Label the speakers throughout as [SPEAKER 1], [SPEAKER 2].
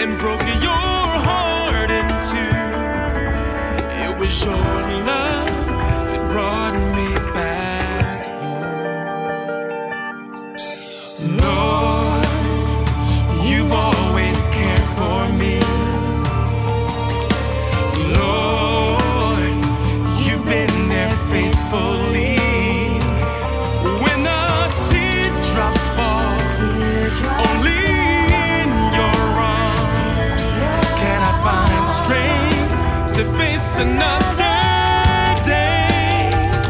[SPEAKER 1] and broke your heart in two. It was your love that brought me back home. Lord, you've always cared for me. Lord, you've been there faithfully. When the teardrops fall, only in your arms can I find strength to face another day.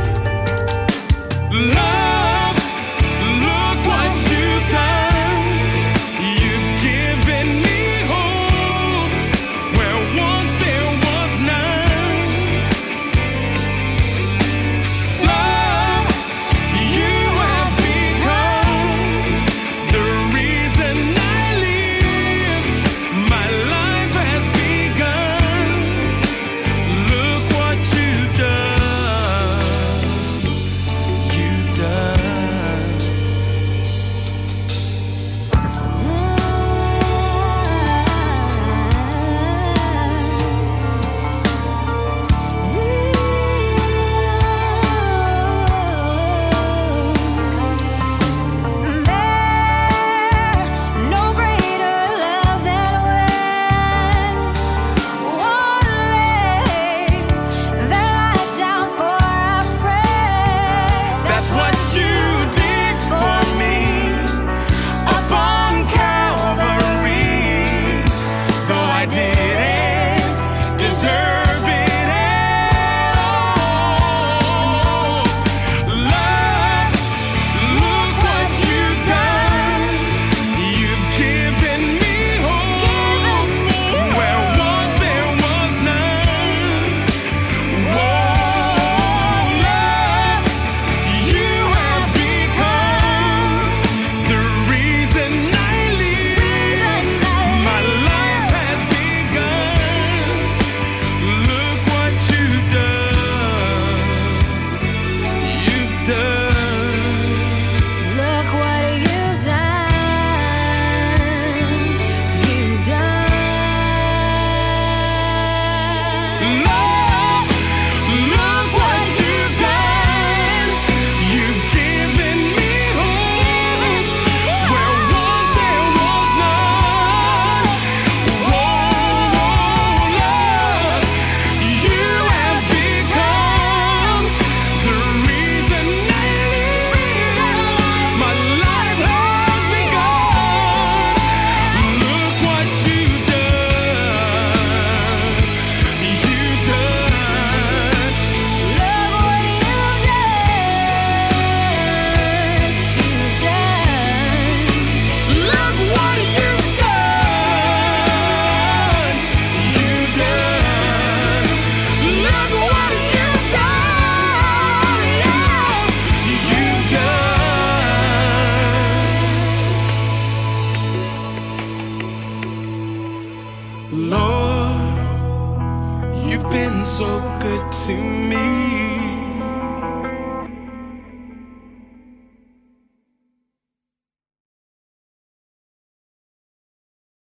[SPEAKER 1] Love, look what you've done. You've given me hope where once there was none. Love, you have become the reason I live. My life has begun. Look what you've done. You've done.
[SPEAKER 2] There's no greater love than when one lays their life down for a friend.
[SPEAKER 1] That's what you did for me upon Calvary. Though I didn't deserve it at all. Love, look what you've done. You've given me hope where once there was none. Whoa, love, you have become the reason I live. My life has begun. Look what you've done. You've done.
[SPEAKER 2] Look what you've done. You've done.
[SPEAKER 1] Love, look what you've done. You've given me hope where once there was none. Whoa, love, you have become the reason I live. My life has begun. Look what you've done. You've done.
[SPEAKER 2] Look what you've done. You've done.
[SPEAKER 1] Look what you've done. You've done. Look what you've done. Lord, you've been so good to me.